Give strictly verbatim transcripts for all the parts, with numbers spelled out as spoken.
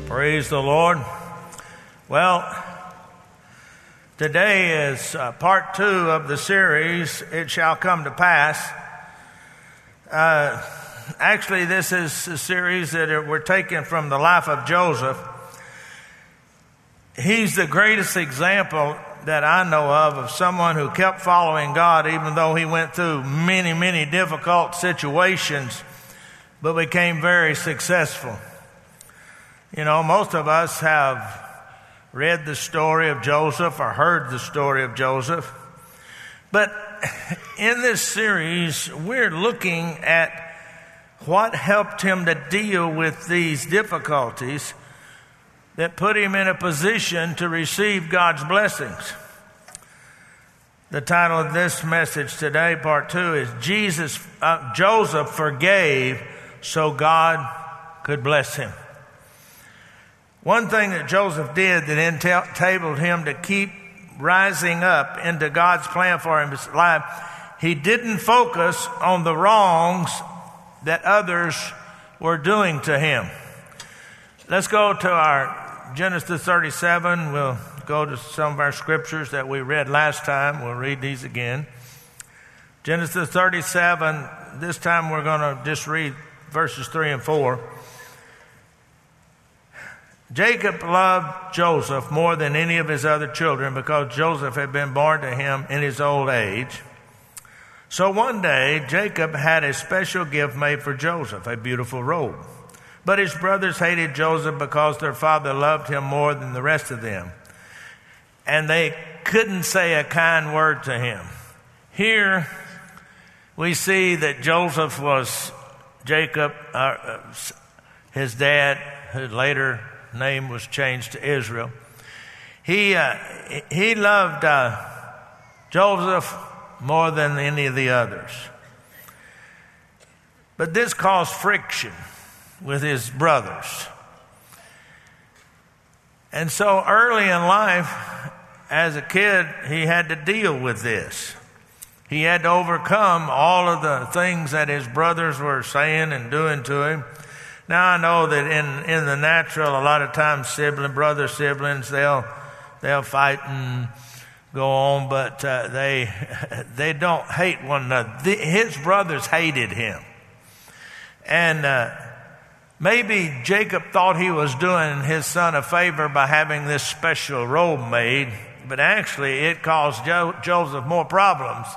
Praise the Lord. Well, today is uh, part two of the series, It Shall Come to Pass. Uh, actually, this is a series that we're taking from the life of Joseph. He's the greatest example that I know of of someone who kept following God even though he went through many, many difficult situations, but became very successful. You know, most of us have read the story of Joseph or heard the story of Joseph. But in this series, we're looking at what helped him to deal with these difficulties that put him in a position to receive God's blessings. The title of this message today, part two, is Jesus, uh, Joseph forgave so God could bless him. One thing that Joseph did that enabled him to keep rising up into God's plan for his life, he didn't focus on the wrongs that others were doing to him. Let's go to our Genesis thirty-seven. We'll go to some of our scriptures that we read last time. We'll read these again. Genesis thirty-seven, this time we're going to just read verses three and four. Jacob loved Joseph more than any of his other children because Joseph had been born to him in his old age. So one day, Jacob had a special gift made for Joseph, a beautiful robe. But his brothers hated Joseph because their father loved him more than the rest of them. And they couldn't say a kind word to him. Here we see that Joseph was Jacob, uh, his dad, who later name was changed to Israel. He uh, he loved uh, Joseph more than any of the others. But this caused friction with his brothers. And so early in life, as a kid, he had to deal with this. He had to overcome all of the things that his brothers were saying and doing to him. Now I know that in, in the natural, a lot of times sibling, brother siblings, they'll they'll fight and go on, but uh, they they don't hate one another. The, his brothers hated him, and uh, maybe Jacob thought he was doing his son a favor by having this special robe made, but actually it caused jo- Joseph more problems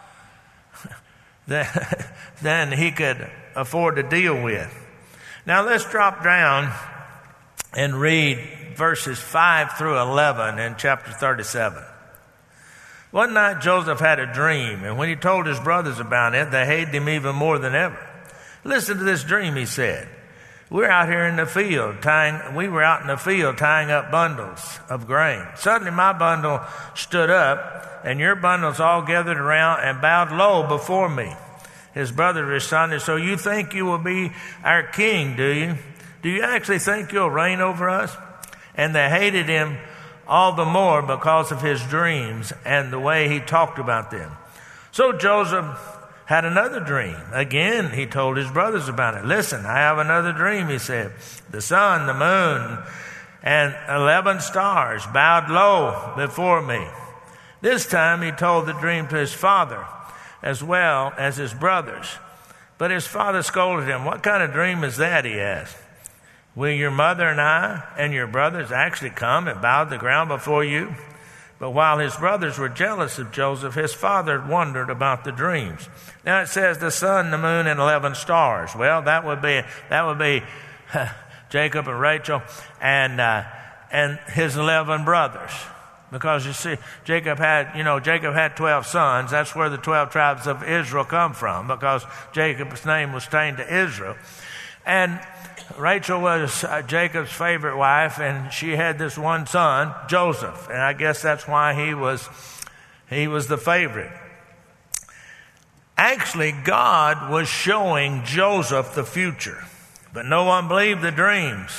than, than he could afford to deal with. Now let's drop down and read verses five through eleven in chapter thirty-seven. One night Joseph had a dream, and when he told his brothers about it, they hated him even more than ever. Listen to this dream, he said. We're out here in the field tying, we were out in the field tying up bundles of grain. Suddenly my bundle stood up, and your bundles all gathered around and bowed low before me. His brother responded, so you think you will be our king, do you? Do you actually think you'll reign over us? And they hated him all the more because of his dreams and the way he talked about them. So Joseph had another dream. Again, he told his brothers about it. Listen, I have another dream, he said. The sun, the moon, and eleven stars bowed low before me. This time he told the dream to his father as well as his brothers. But his father scolded him. What kind of dream is that, he asked. Will your mother and I and your brothers actually come and bow to the ground before you? But while his brothers were jealous of Joseph, his father wondered about the dreams. Now it says the sun, the moon, and eleven stars. Well, that would be that would be Jacob and Rachel and uh, and his eleven brothers. Because you see, Jacob had, you know, Jacob had twelve sons. That's where the twelve tribes of Israel come from, because Jacob's name was changed to Israel. And Rachel was uh, Jacob's favorite wife, and she had this one son, Joseph. And I guess that's why he was, he was the favorite. Actually, God was showing Joseph the future, but no one believed the dreams.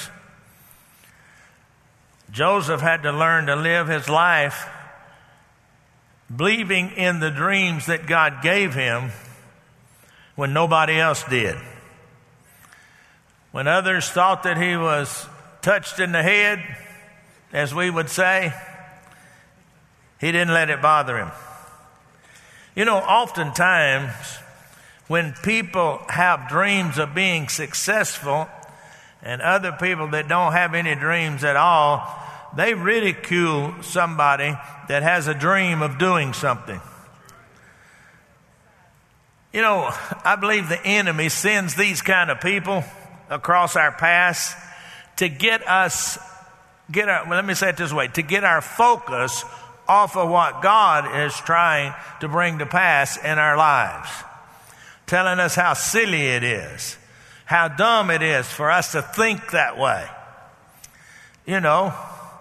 Joseph had to learn to live his life believing in the dreams that God gave him when nobody else did. When others thought that he was touched in the head, as we would say, he didn't let it bother him. You know, oftentimes when people have dreams of being successful and other people that don't have any dreams at all, they ridicule somebody that has a dream of doing something. You know, I believe the enemy sends these kind of people across our paths to get us, get our, well, let me say it this way, to get our focus off of what God is trying to bring to pass in our lives. Telling us how silly it is, how dumb it is for us to think that way. You know,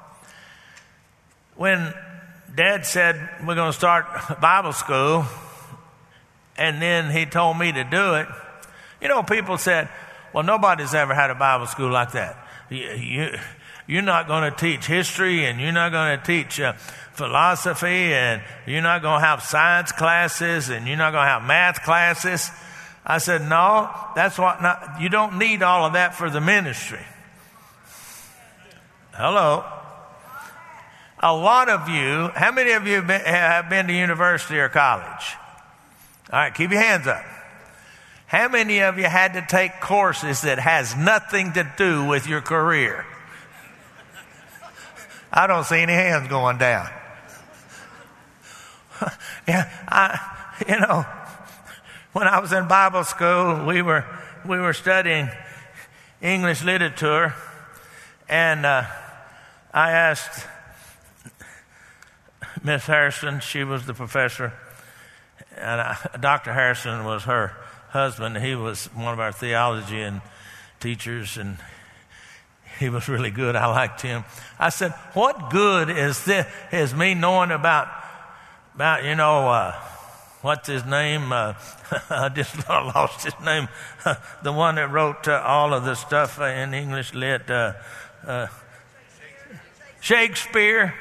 when Dad said we're going to start Bible school, and then he told me to do it, you know, people said, well, nobody's ever had a Bible school like that. You, you, you're not going to teach history, and you're not going to teach uh, philosophy, and you're not going to have science classes, and you're not going to have math classes. I said, no, that's what not, you don't need all of that for the ministry. Hello. A lot of you, how many of you have been, have been to university or college? All right, keep your hands up. How many of you had to take courses that has nothing to do with your career? I don't see any hands going down. Yeah, I, you know, when I was in Bible school, we were we were studying English literature, and uh, I asked Miss Harrison, she was the professor, and I, Doctor Harrison was her husband. He was one of our theology and teachers, and he was really good. I liked him. I said, what good is this, is me knowing about, about you know, uh, what's his name? Uh, I just lost his name. The one that wrote uh, all of the stuff in English lit. Uh, uh, Shakespeare.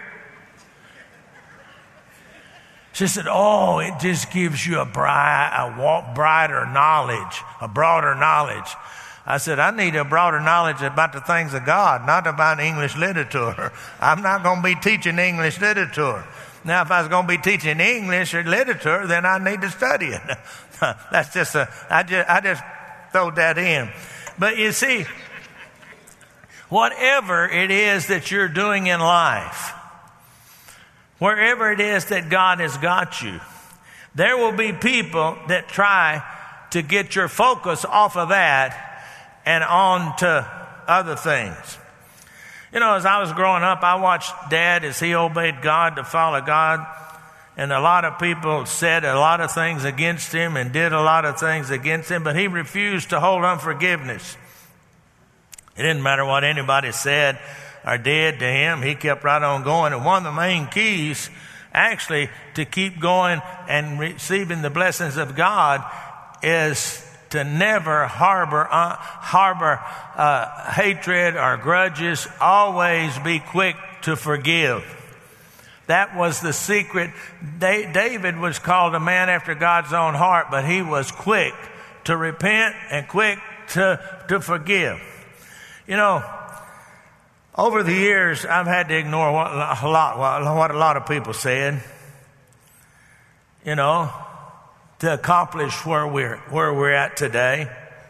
She said, oh, it just gives you a, bright, a brighter knowledge, a broader knowledge. I said, I need a broader knowledge about the things of God, not about English literature. I'm not going to be teaching English literature. Now, if I was going to be teaching English or literature, then I need to study it. That's just a, I just, I just throw that in. But you see, whatever it is that you're doing in life, wherever it is that God has got you, there will be people that try to get your focus off of that and on to other things. You know, as I was growing up, I watched Dad as he obeyed God to follow God. And a lot of people said a lot of things against him and did a lot of things against him, but he refused to hold unforgiveness. It didn't matter what anybody said or did to him. He kept right on going. And one of the main keys, actually, to keep going and receiving the blessings of God is to never harbor uh, harbor uh, hatred or grudges. Always be quick to forgive. That was the secret. David was called a man after God's own heart, but he was quick to repent and quick to, to forgive. You know, over the years, I've had to ignore what a lot, what a lot of people said, you know, to accomplish where we're, where we're at today.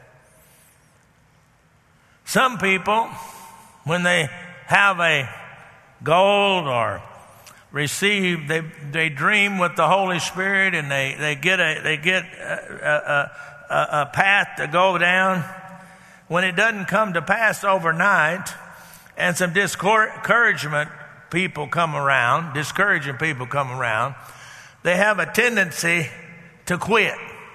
Some people, when they have a goal or receive, they they dream with the Holy Spirit, and they, they get a they get a, a, a, a path to go down. When it doesn't come to pass overnight, and some discouragement people come around, discouraging people come around, they have a tendency to quit.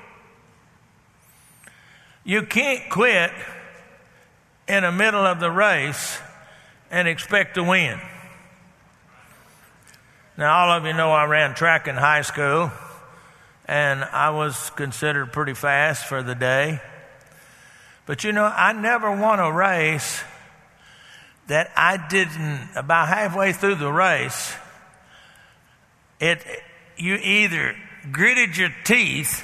You can't quit in the middle of the race and expect to win. Now, all of you know I ran track in high school, and I was considered pretty fast for the day. But you know, I never won a race that I didn't, about halfway through the race, it you either gritted your teeth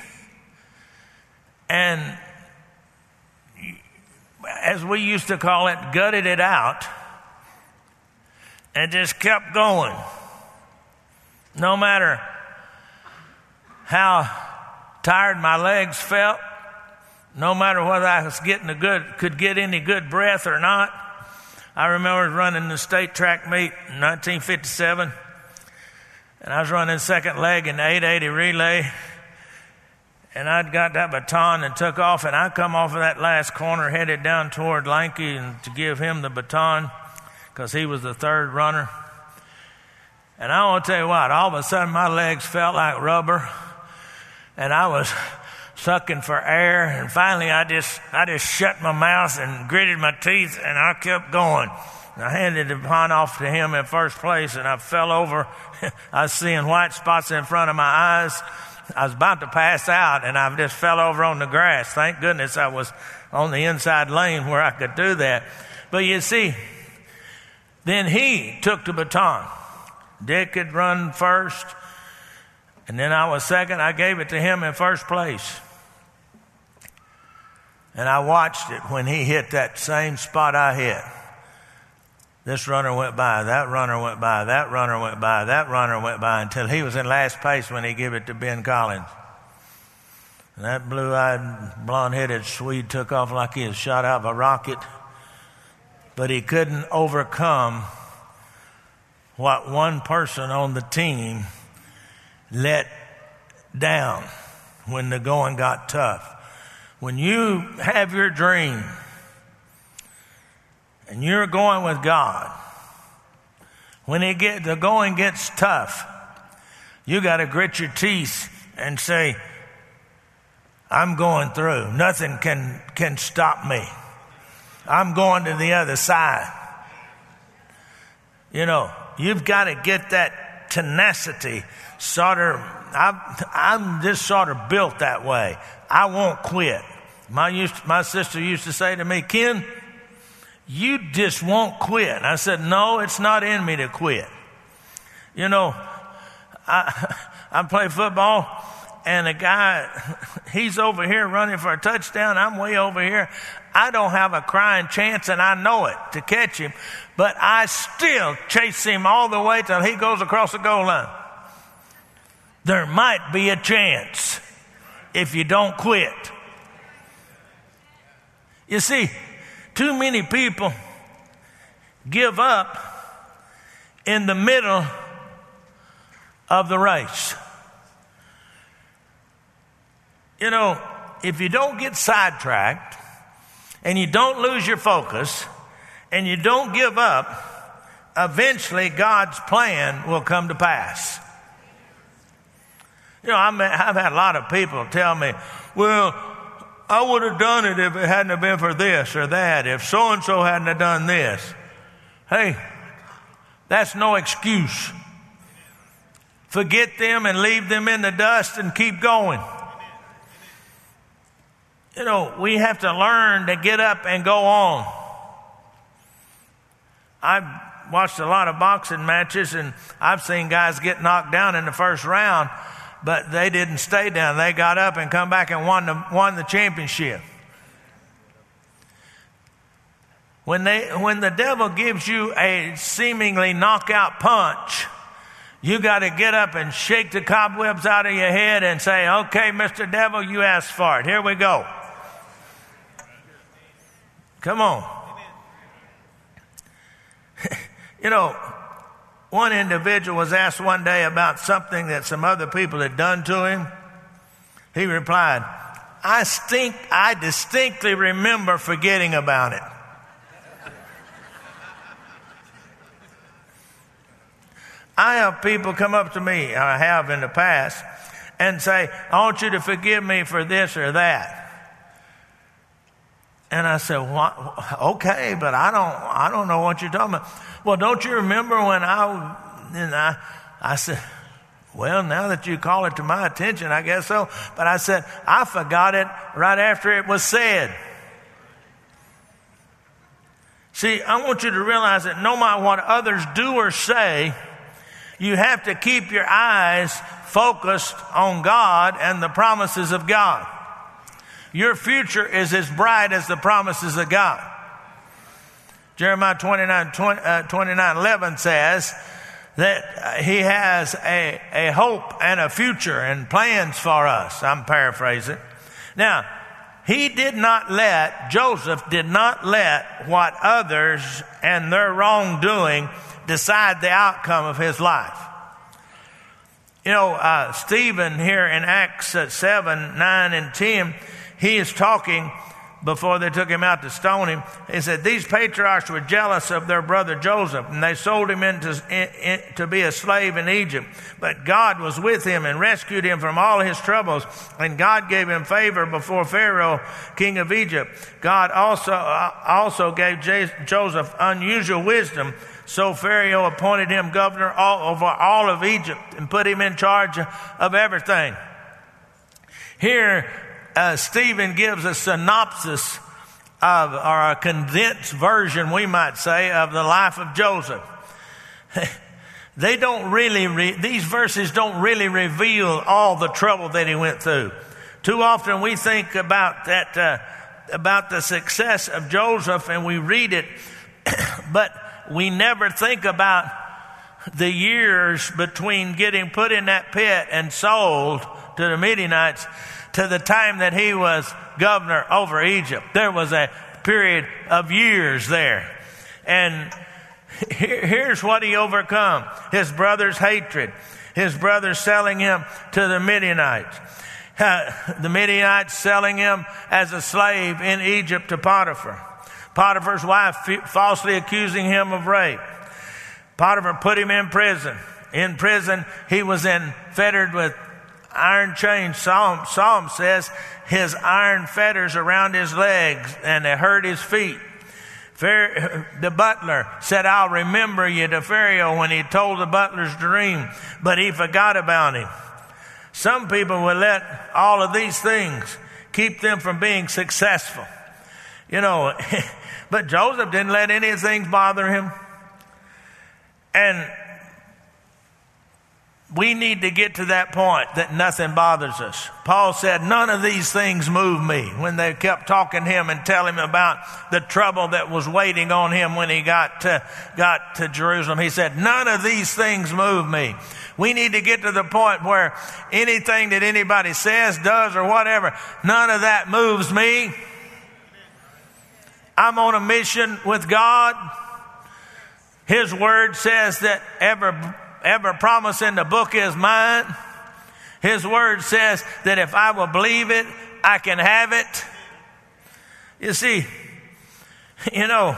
and, as we used to call it, gutted it out, and just kept going. No matter how tired my legs felt, no matter whether I was getting a good, could get any good breath or not. I remember running the state track meet in nineteen fifty-seven, and I was running second leg in the eight eighty relay, and I'd got that baton and took off, and I come off of that last corner headed down toward Lanky and to give him the baton because he was the third runner. And I want to tell you what, all of a sudden my legs felt like rubber, and I was sucking for air, and finally I just I just shut my mouth and gritted my teeth, and I kept going. And I handed the baton off to him in first place, and I fell over. I was seeing white spots in front of my eyes. I was about to pass out, and I just fell over on the grass. Thank goodness I was on the inside lane where I could do that. But you see, then he took the baton. Dick had run first, and then I was second. I gave it to him in first place. And I watched it when he hit that same spot I hit. This runner went by, that runner went by, that runner went by, that runner went by, until he was in last place when he gave it to Ben Collins. And that blue-eyed, blonde-headed Swede took off like he was shot out of a rocket. But he couldn't overcome what one person on the team let down when the going got tough. When you have your dream and you're going with God, when it get, the going gets tough, you got to grit your teeth and say, I'm going through. Nothing can, can stop me. I'm going to the other side. You know, you've got to get that tenacity. Sort of, I'm, I'm just sort of built that way. I won't quit. My used, my sister used to say to me, Ken, you just won't quit. And I said, no, it's not in me to quit. You know, I, I play football, and a guy, he's over here running for a touchdown. I'm way over here. I don't have a crying chance, and I know it, to catch him. But I still chase him all the way till he goes across the goal line. There might be a chance if you don't quit. You see, too many people give up in the middle of the race. You know, if you don't get sidetracked and you don't lose your focus and you don't give up, eventually God's plan will come to pass. You know, I've had a lot of people tell me, well, I would have done it if it hadn't have been for this or that, if so-and-so hadn't have done this. Hey, that's no excuse. Forget them and leave them in the dust and keep going. You know, we have to learn to get up and go on. I've watched a lot of boxing matches, and I've seen guys get knocked down in the first round, but they didn't stay down. They got up and come back and won the, won the championship. When they, when the devil gives you a seemingly knockout punch, you got to get up and shake the cobwebs out of your head and say, okay, Mister Devil, you asked for it. Here we go. Come on. You know, one individual was asked one day about something that some other people had done to him. He replied, I, stink, I distinctly remember forgetting about it. I have people come up to me, I have in the past, and say, I want you to forgive me for this or that. And I said, what? Okay, but I don't, I don't know what you're talking about. Well, don't you remember when I, and I, I said, well, now that you call it to my attention, I guess so. But I said, I forgot it right after it was said. See, I want you to realize that no matter what others do or say, you have to keep your eyes focused on God and the promises of God. Your future is as bright as the promises of God. Jeremiah twenty-nine, twenty, uh, twenty-nine eleven says that he has a, a hope and a future and plans for us. I'm paraphrasing. Now, he did not let, Joseph did not let what others and their wrongdoing decide the outcome of his life. You know, uh, Stephen here in Acts seven, nine, and ten, he is talking before they took him out to stone him. He said, these patriarchs were jealous of their brother Joseph, and they sold him into in, in, to be a slave in Egypt. But God was with him and rescued him from all his troubles, and God gave him favor before Pharaoh, king of Egypt. God also uh, also gave J- Joseph unusual wisdom, so Pharaoh appointed him governor all, over all of Egypt and put him in charge of everything. Here, Uh, Stephen gives a synopsis of, or a condensed version, we might say, of the life of Joseph. They don't really, re- these verses don't really reveal all the trouble that he went through. Too often we think about that, uh, about the success of Joseph, and we read it, but we never think about the years between getting put in that pit and sold to the Midianites to the time that he was governor over Egypt. There was a period of years there. And here, here's what he overcome. His brother's hatred. His brothers selling him to the Midianites. Uh, the Midianites selling him as a slave in Egypt to Potiphar. Potiphar's wife f- falsely accusing him of rape. Potiphar put him in prison. In prison, he was in fettered with iron chains. Psalm, Psalm says his iron fetters around his legs, and they hurt his feet. The butler said, I'll remember you to Pharaoh when he told the butler's dream, but he forgot about him. Some people will let all of these things keep them from being successful. You know, but Joseph didn't let any of these things bother him. And we need to get to that point that nothing bothers us. Paul said, none of these things move me. When they kept talking to him and telling him about the trouble that was waiting on him when he got to, got to Jerusalem, he said, none of these things move me. We need to get to the point where anything that anybody says, does, or whatever, none of that moves me. I'm on a mission with God. His word says that every Every promise in the book is mine. His word says that if I will believe it, I can have it. You see, you know,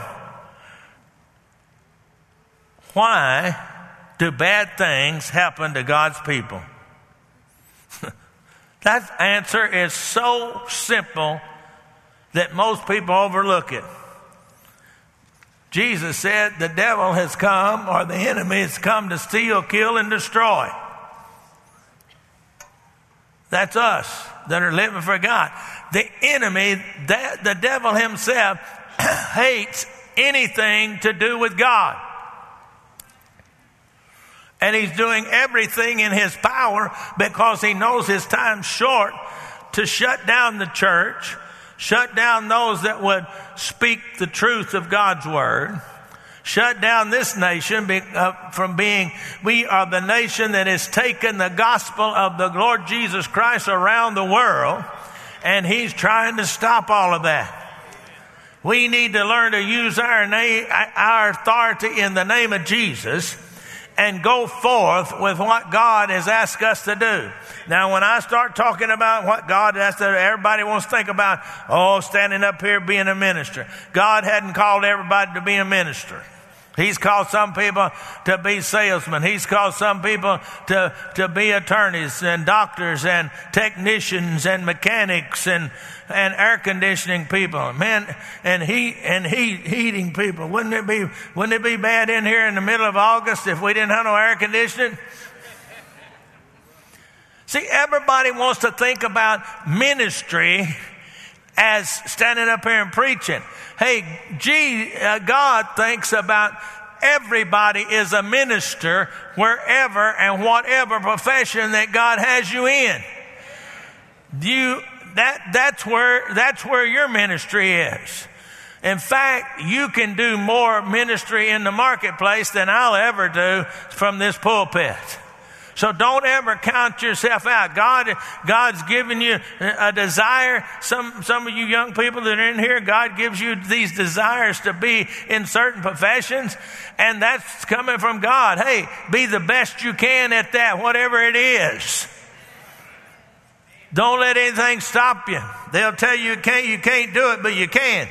why do bad things happen to God's people? That answer is so simple that most people overlook it. Jesus said the devil has come, or the enemy has come to steal, kill, and destroy. That's us that are living for God. The enemy, the, the devil himself, hates anything to do with God. And he's doing everything in his power because he knows his time's short to shut down the church, shut down those that would speak the truth of God's word. Shut down this nation from being, we are the nation that has taken the gospel of the Lord Jesus Christ around the world, and he's trying to stop all of that. We need to learn to use our name, our authority in the name of Jesus, and go forth with what God has asked us to do. Now, when I start talking about what God has to do, everybody wants to think about, oh, standing up here being a minister. God hadn't called everybody to be a minister. He's called some people to be salesmen. He's called some people to, to be attorneys and doctors and technicians and mechanics and, and air conditioning people. Man, and heat and heat heating people. Wouldn't it be wouldn't it be bad in here in the middle of August if we didn't have no air conditioning? See, everybody wants to think about ministry as standing up here and preaching. Hey, gee, uh, God thinks about everybody is a minister wherever and whatever profession that God has you in. You that that's where that's where your ministry is. In fact, you can do more ministry in the marketplace than I'll ever do from this pulpit. So don't ever count yourself out. God, God's given you a desire. Some, some of you young people that are in here, God gives you these desires to be in certain professions, and that's coming from God. Hey, be the best you can at that, whatever it is. Don't let anything stop you. They'll tell you you can't, you can't do it, but you can.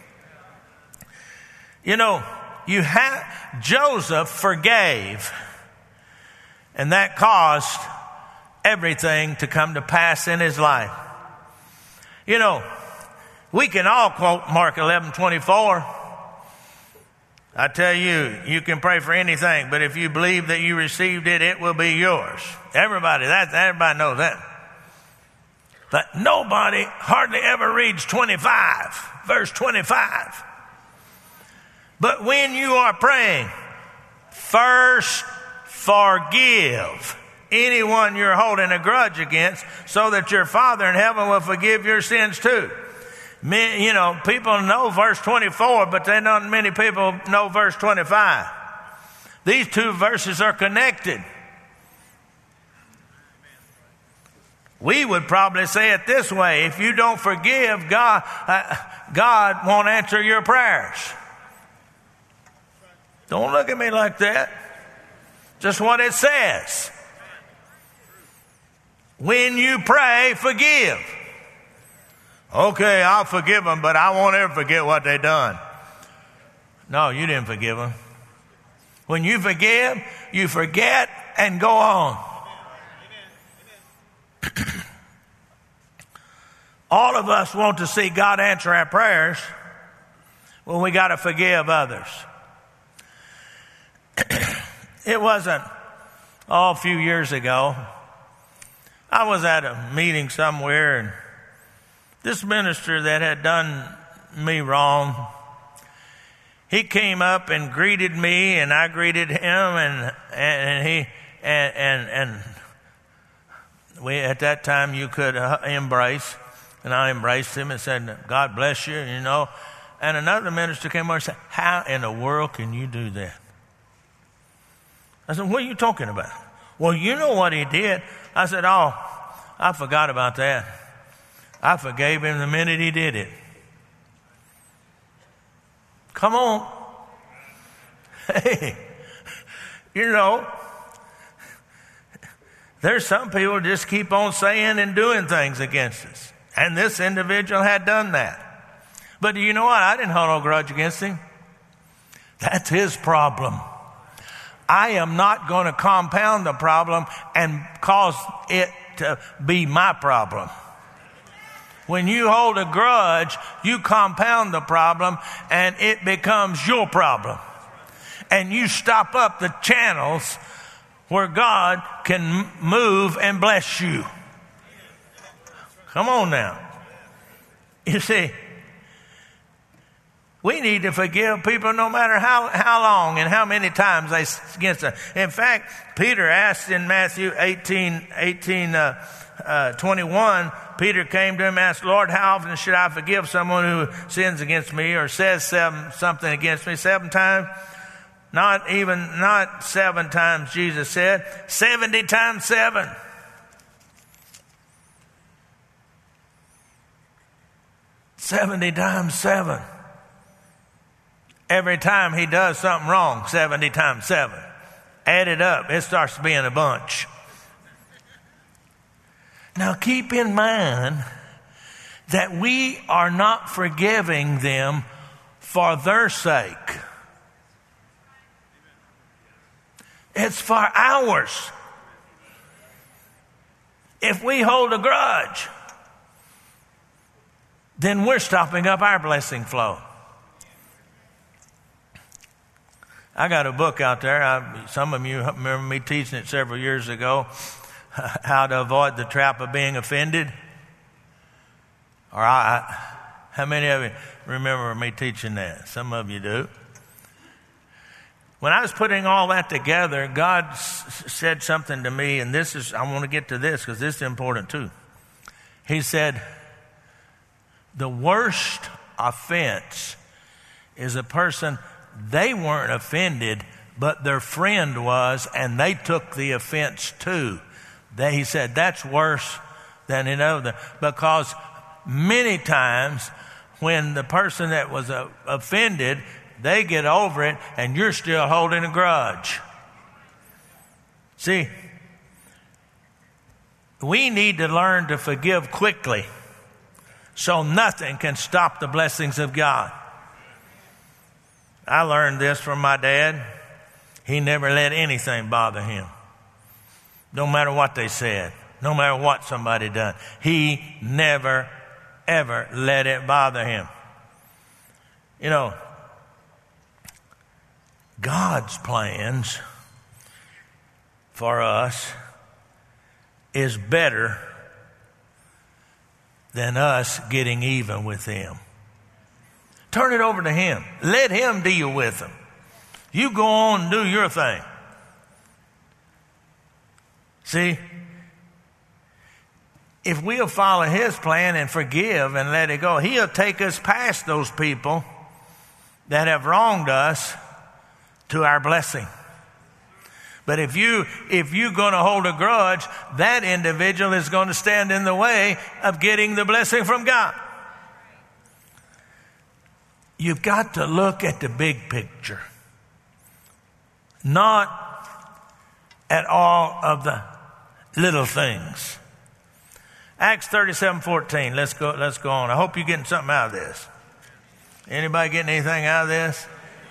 You know, you have, Joseph forgave. And that caused everything to come to pass in his life. You know, we can all quote Mark eleven twenty-four. I tell you, you can pray for anything, but if you believe that you received it, it will be yours. Everybody, that, everybody knows that. But nobody hardly ever reads twenty-five, verse twenty-five. But when you are praying, first forgive anyone you're holding a grudge against, so that your Father in heaven will forgive your sins too. Many, you know, people know verse twenty-four, but they not many people know verse twenty-five. These two verses are connected. We would probably say it this way: if you don't forgive, God, uh, God won't answer your prayers. Don't look at me like that. Just what it says. When you pray, forgive. Okay, I'll forgive them, but I won't ever forget what they done. No, you didn't forgive them. When you forgive, you forget and go on. All of us want to see God answer our prayers. Well, we got to forgive others. It wasn't, oh, a few years ago, I was at a meeting somewhere, and this minister that had done me wrong, he came up and greeted me, and I greeted him, and and he and and, and we at that time you could embrace, and I embraced him and said, "God bless you," you know. And another minister came over and said, "How in the world can you do that?" I said, "What are you talking about?" "Well, you know what he did." I said, "Oh, I forgot about that. I forgave him the minute he did it." Come on. Hey, you know, there's some people just keep on saying and doing things against us. And this individual had done that. But do you know what? I didn't hold no grudge against him. That's his problem. I am not going to compound the problem and cause it to be my problem. When you hold a grudge, you compound the problem and it becomes your problem. And you stop up the channels where God can move and bless you. Come on now. You see, we need to forgive people no matter how, how long and how many times they against us. In fact, Peter asked in Matthew eighteen, eighteen uh, uh, twenty-one, Peter came to him and asked, "Lord, how often should I forgive someone who sins against me or says seven, something against me? Seven times?" Not even, not seven times, Jesus said. Seventy times seven. Seventy times seven. Every time he does something wrong, seventy times seven. Add it up, it starts being a bunch. Now keep in mind that we are not forgiving them for their sake. It's for ours. If we hold a grudge, then we're stopping up our blessing flow. I got a book out there. I, some of you remember me teaching it several years ago, How to Avoid the Trap of Being Offended. Or I, how many of you remember me teaching that? Some of you do. When I was putting all that together, God s- said something to me, and this is, I want to get to this because this is important too. He said, the worst offense is a person, they weren't offended, but their friend was, and they took the offense too. They, he said, that's worse than another, because many times when the person that was uh, offended, they get over it, and you're still holding a grudge. See, we need to learn to forgive quickly so nothing can stop the blessings of God. I learned this from my dad. He never let anything bother him. No matter what they said, no matter what somebody done, he never, ever let it bother him. You know, God's plans for us is better than us getting even with Him. Turn it over to Him. Let Him deal with them. You go on and do your thing. See, if we'll follow His plan and forgive and let it go, He'll take us past those people that have wronged us to our blessing. But if you, if you're going to hold a grudge, that individual is going to stand in the way of getting the blessing from God. You've got to look at the big picture, not at all of the little things. Acts thirty-seven fourteen. Let's go, let's go on. I hope you're getting something out of this. Anybody getting anything out of this?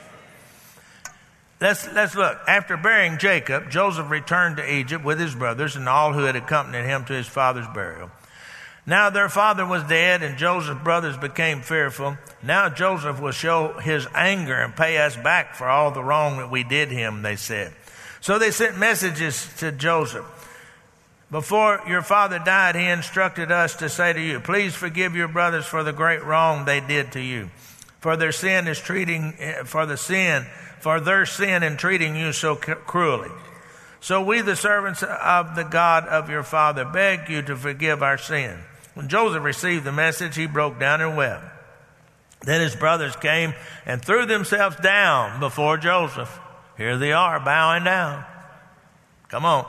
Let's, let's look. After burying Jacob, Joseph returned to Egypt with his brothers and all who had accompanied him to his father's burial. Now their father was dead, and Joseph's brothers became fearful. Now Joseph will show his anger and pay us back for all the wrong that we did him, they said. So they sent messages to Joseph. Before your father died, he instructed us to say to you, please forgive your brothers for the great wrong they did to you. For their sin is treating, for the sin, for their sin in treating you so cruelly. So we, the servants of the God of your father, beg you to forgive our sin. When Joseph received the message, he broke down and wept. Then his brothers came and threw themselves down before Joseph. Here they are, bowing down. Come on.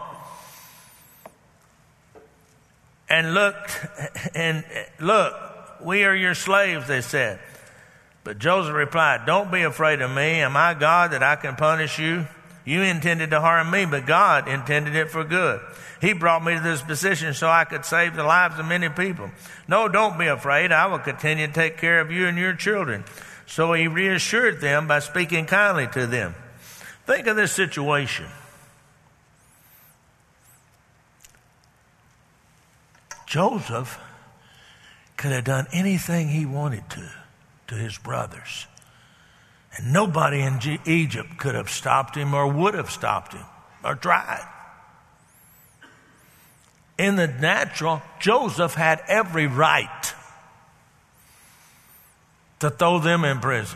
And looked, and look, we are your slaves, they said. But Joseph replied, don't be afraid of me. Am I God that I can punish you? You intended to harm me, but God intended it for good. He brought me to this position so I could save the lives of many people. No, don't be afraid. I will continue to take care of you and your children. So he reassured them by speaking kindly to them. Think of this situation. Joseph could have done anything he wanted to to his brothers. And nobody in G- Egypt could have stopped him or would have stopped him or tried. In the natural, Joseph had every right to throw them in prison.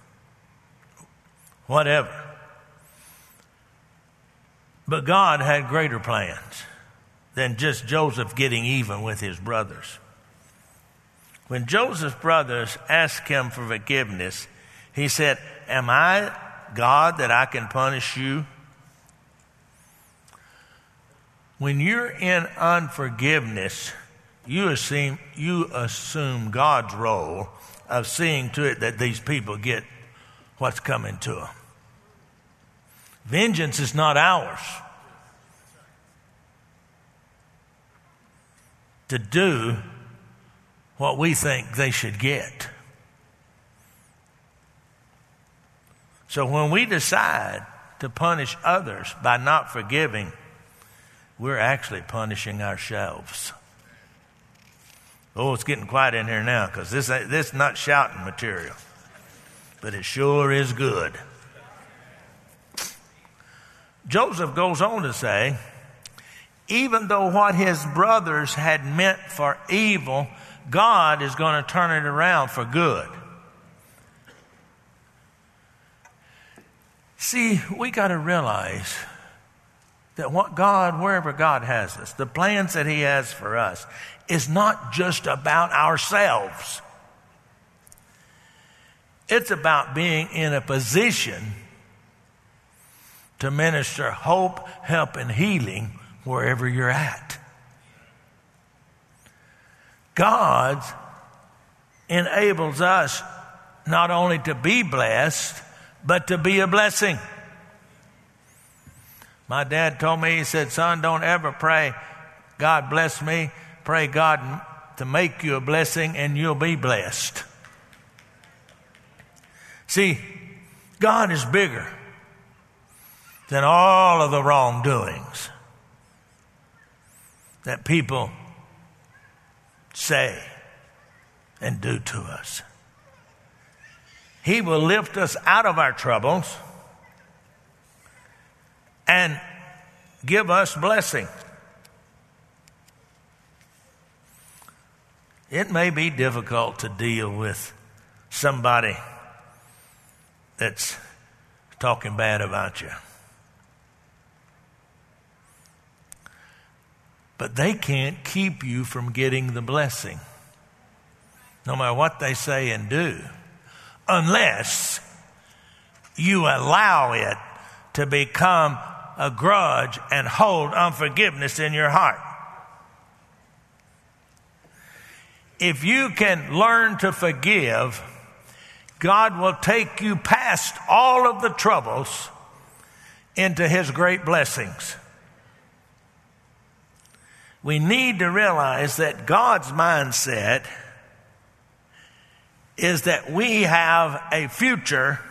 Whatever. But God had greater plans than just Joseph getting even with his brothers. When Joseph's brothers asked him for forgiveness, he said, am I God that I can punish you? When you're in unforgiveness, you assume, you assume God's role of seeing to it that these people get what's coming to them. Vengeance is not ours to do what we think they should get. So when we decide to punish others by not forgiving, we're actually punishing ourselves. Oh, it's getting quiet in here now because this, this is not shouting material, but it sure is good. Joseph goes on to say, even though what his brothers had meant for evil, God is going to turn it around for good. See, we got to realize that what God, wherever God has us, the plans that He has for us, is not just about ourselves. It's about being in a position to minister hope, help, and healing wherever you're at. God enables us not only to be blessed, but to be a blessing. My dad told me, he said, son, don't ever pray, God bless me. Pray God to make you a blessing and you'll be blessed. See, God is bigger than all of the wrongdoings that people say and do to us. He will lift us out of our troubles and give us blessing. It may be difficult to deal with somebody that's talking bad about you. But they can't keep you from getting the blessing, no matter what they say and do, unless you allow it to become a grudge and hold unforgiveness in your heart. If you can learn to forgive, God will take you past all of the troubles into His great blessings. We need to realize that God's mindset is that we have a future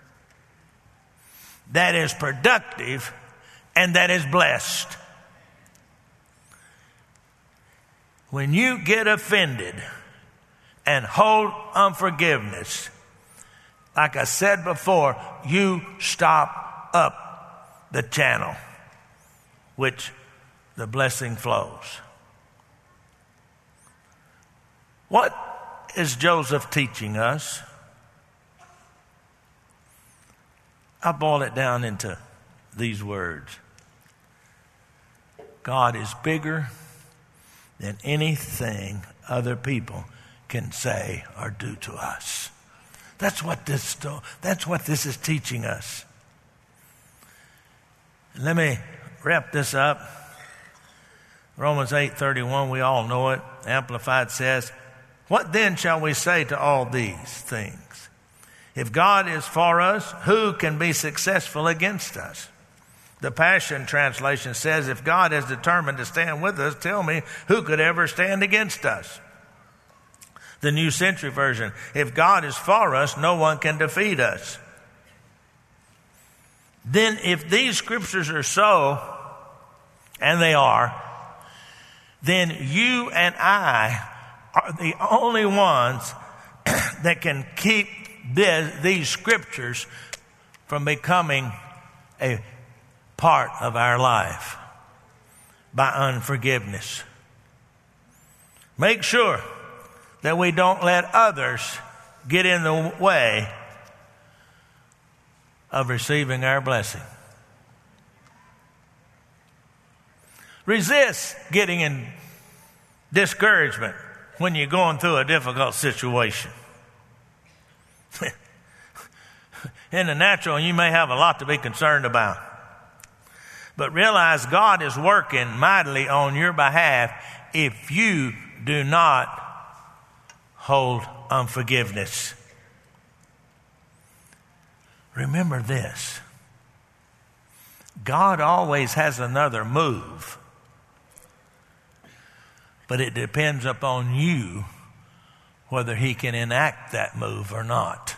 that is productive and that is blessed. When you get offended and hold unforgiveness, like I said before, you stop up the channel which the blessing flows. What is Joseph teaching us? I boil it down into these words. God is bigger than anything other people can say or do to us. That's what this, that's what this is teaching us. Let me wrap this up. Romans eight thirty-one, we all know it. Amplified says, what then shall we say to all these things? If God is for us, who can be successful against us? The Passion Translation says, if God is determined to stand with us, tell me, who could ever stand against us? The New Century Version, if God is for us, no one can defeat us. Then if these scriptures are so, and they are, then you and I are the only ones that can keep this, these scriptures from becoming a part of our life by unforgiveness. Make sure that we don't let others get in the way of receiving our blessing. Resist getting in discouragement when you're going through a difficult situation. In the natural, you may have a lot to be concerned about. But realize God is working mightily on your behalf if you do not hold unforgiveness. Remember this. God always has another move. But it depends upon you whether He can enact that move or not.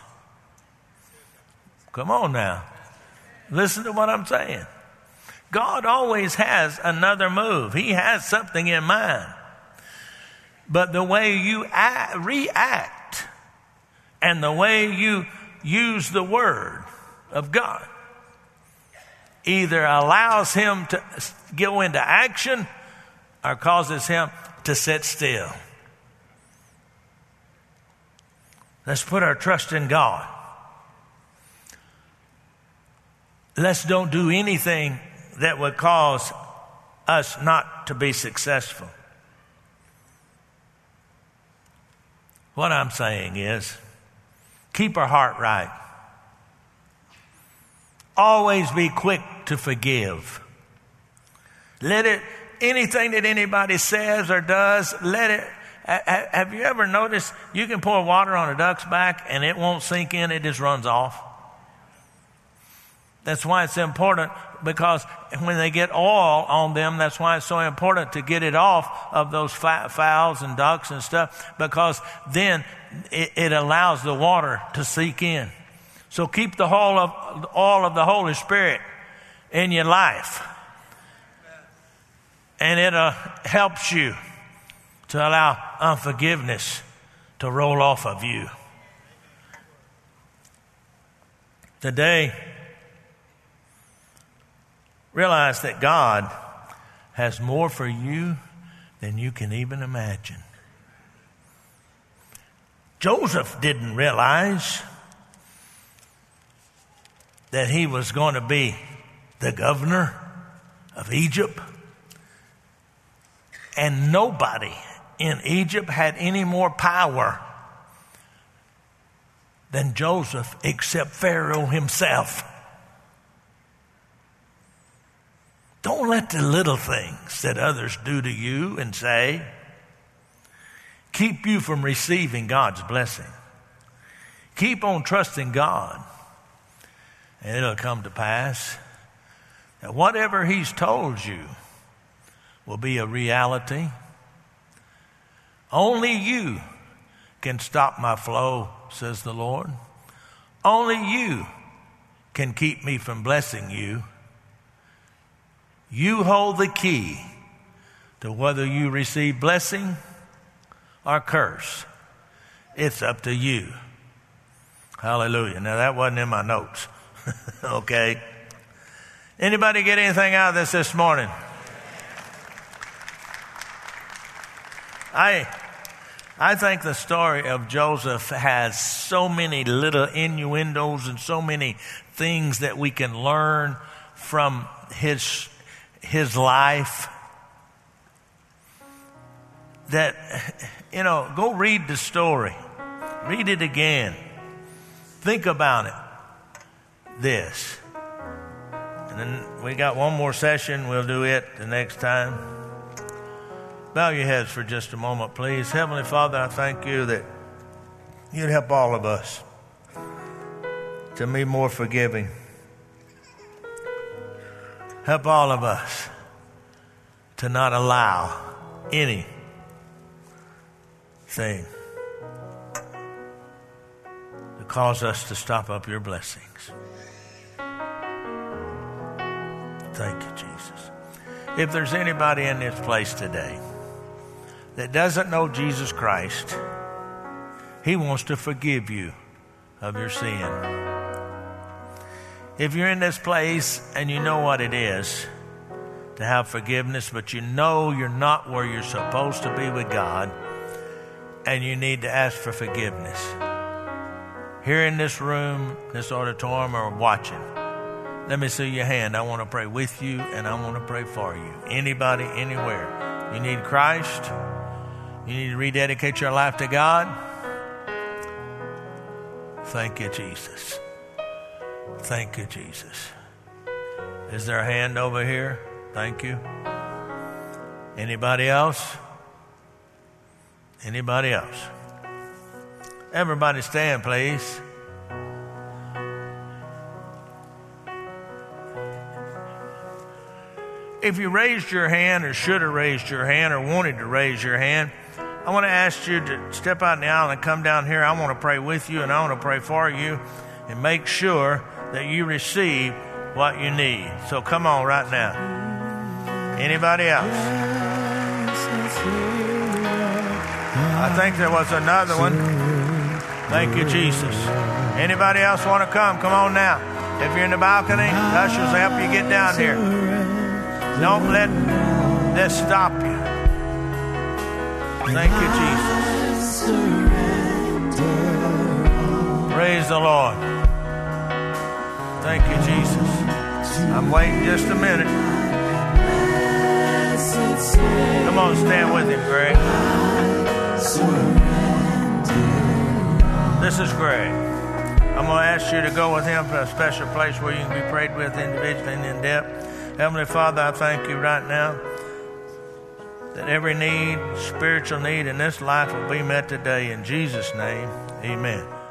Come on now. Listen to what I'm saying. God always has another move. He has something in mind. But the way you act, react and the way you use the Word of God either allows Him to go into action or causes Him to sit still. Let's put our trust in God. Let's don't do anything that would cause us not to be successful. What I'm saying is, Keep our heart right. Always be quick to forgive. Let it, anything that anybody says or does, let it, have you ever noticed you can pour water on a duck's back and it won't sink in, it just runs off? That's why it's important, because when they get oil on them, that's why it's so important to get it off of those fowls and ducks and stuff, because then it, it allows the water to seep in. So keep the whole of all of the Holy Spirit in your life, and it uh, helps you to allow unforgiveness to roll off of you. Today, realize that God has more for you than you can even imagine. Joseph didn't realize that he was going to be the governor of Egypt. And nobody in Egypt had any more power than Joseph except Pharaoh himself. Don't let the little things that others do to you and say keep you from receiving God's blessing. Keep on trusting God, and it'll come to pass that whatever He's told you will be a reality. Only you can stop my flow, says the Lord. Only you can keep me from blessing you. You hold the key to whether you receive blessing or curse. It's up to you. Hallelujah. Now that wasn't in my notes. Okay. Anybody get anything out of this this morning? I I think the story of Joseph has so many little innuendos and so many things that we can learn from his his life, that, you know, go read the story. Read it again. Think about it. This. And then we got one more session. We'll do it the next time. Bow your heads for just a moment, please. Heavenly Father, I thank you that you'd help all of us to be more forgiving. Help all of us to not allow anything to cause us to stop up your blessings. Thank you, Jesus. If there's anybody in this place today that doesn't know Jesus Christ, He wants to forgive you of your sin. If you're in this place and you know what it is to have forgiveness, but you know you're not where you're supposed to be with God, and you need to ask for forgiveness, here in this room, this auditorium, or watching, let me see your hand. I want to pray with you, and I want to pray for you. Anybody, anywhere. You need Christ. You need to rededicate your life to God. Thank you, Jesus. Thank you, Jesus. Is there a hand over here? Thank you. Anybody else? Anybody else? Everybody stand, please. If you raised your hand or should have raised your hand or wanted to raise your hand, I want to ask you to step out in the aisle and come down here. I want to pray with you and I want to pray for you and make sure that you receive what you need. So come on right now. Anybody else? I think there was another one. Thank you, Jesus. Anybody else want to come? Come on now. If you're in the balcony, the ushers will help you get down here. Don't let this stop you. Thank you, Jesus. Praise the Lord. Thank you, Jesus. I'm waiting just a minute. Come on, stand with him, Greg. This is Greg. I'm going to ask you to go with him to a special place where you can be prayed with individually and in depth. Heavenly Father, I thank you right now that every need, spiritual need in this life will be met today. In Jesus' name, amen.